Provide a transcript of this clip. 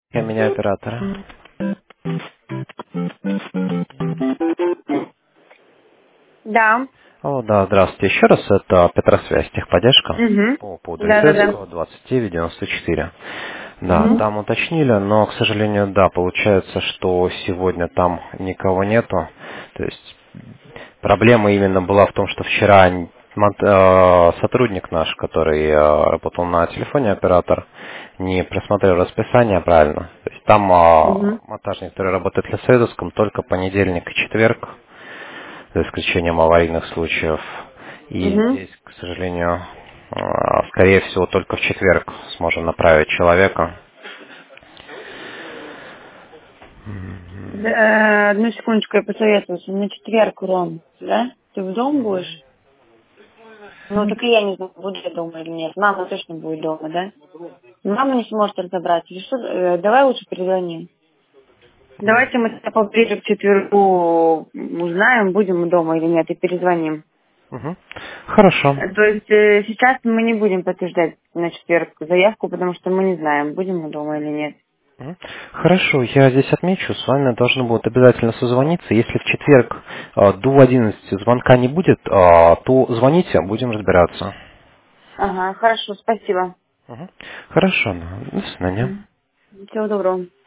Я меняю оператора. Да. О, да, здравствуйте. Еще раз, это Петросвязь, техподдержка Угу. по поводу Да-да-да. Лисецкого, 2994. Да, Угу. там уточнили, но, к сожалению, да, получается, что сегодня там никого нету. То есть проблема именно была в том, что вчера сотрудник наш, который работал на телефоне, оператор, не просмотрел расписание правильно. То есть там Угу. монтажник, который работает в Лисецком, только понедельник и четверг, за исключением аварийных случаев. И Угу. здесь, к сожалению, скорее всего, только в четверг сможем направить человека. Одну секундочку, я посоветуюсь. На четверг, Ром, да? Ты в дом будешь? Ну, так и я не знаю, буду я дома или нет. Мама точно будет дома, да? Мама не сможет разобраться. Или что? Давай лучше перезвоним. Давайте мы тогда поближе к четвергу узнаем, будем мы дома или нет, и перезвоним. Мгм. Хорошо. То есть сейчас мы не будем подтверждать на четверг заявку, потому что мы не знаем, будем мы дома или нет. Мгм. Хорошо, я здесь отмечу, с вами должны будут обязательно созвониться. Если в четверг до 11 звонка не будет, то звоните, будем разбираться. Ага, хорошо, спасибо. Мгм. Хорошо, ну, до свидания. Всего доброго.